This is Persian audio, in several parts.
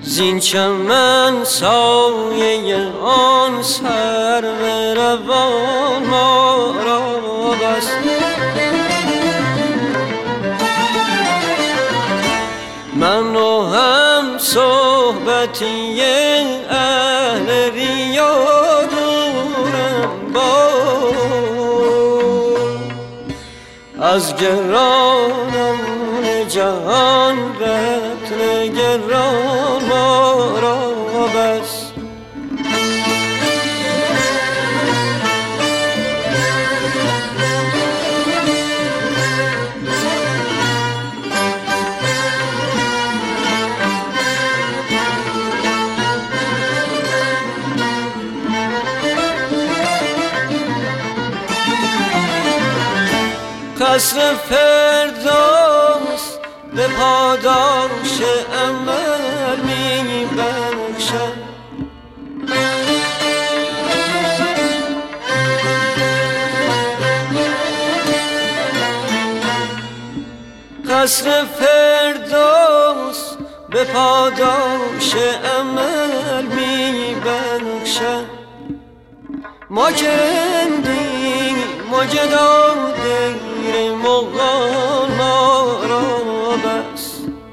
زین چمن سایه آن سرو روان ما را بس. من و هم صحبتی اهل ریا دورم با از گرانم جهان رتن گران ما را بس. قصر فردوس به پاداش عمل می بخشد. قصر فردوس به پاداش عمل می بخشد. ما کندی ما گدا دیر مغان ما را بس.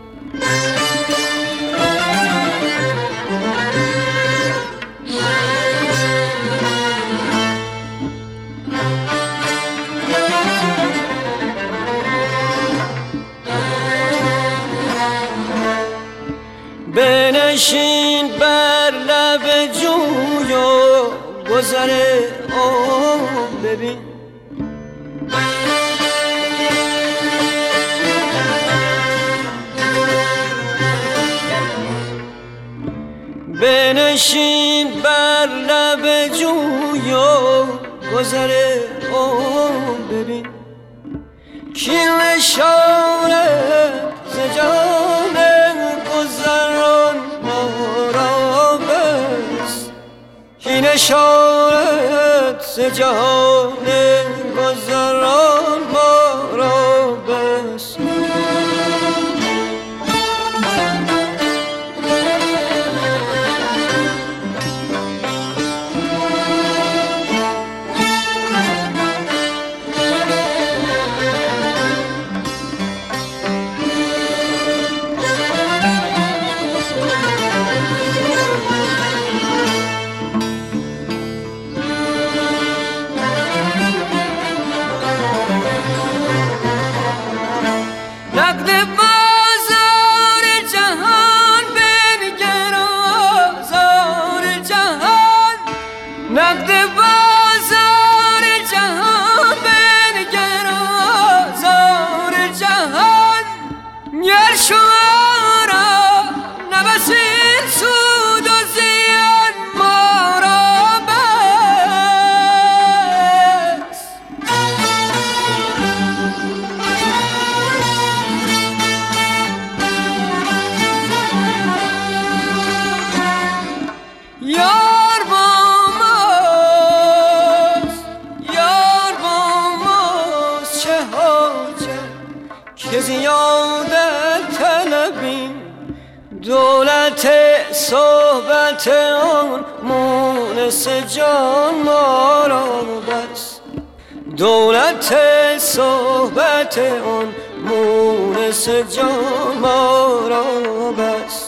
بنشین بر لب جوی و گذر آن ببین. بنشین بر لب جوی و گذر آن ببین. کی نشانه ز جان گذران ما را بس. کی نشانه ز جان گذران ما را بس. دولت صحبت آن مونس جان ما را بس. دولت صحبت آن مونس جان ما را بس.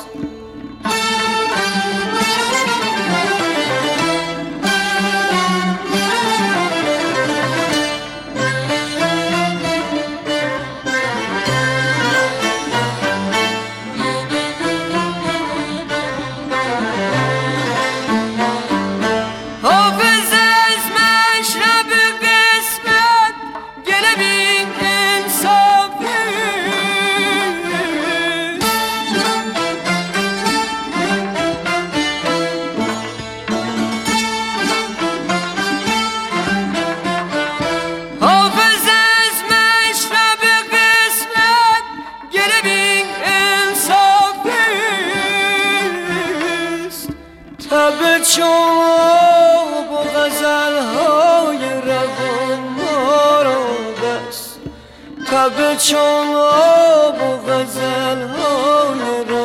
شب و غزل‌های روان ما را بس. تب چون آب و غزل‌های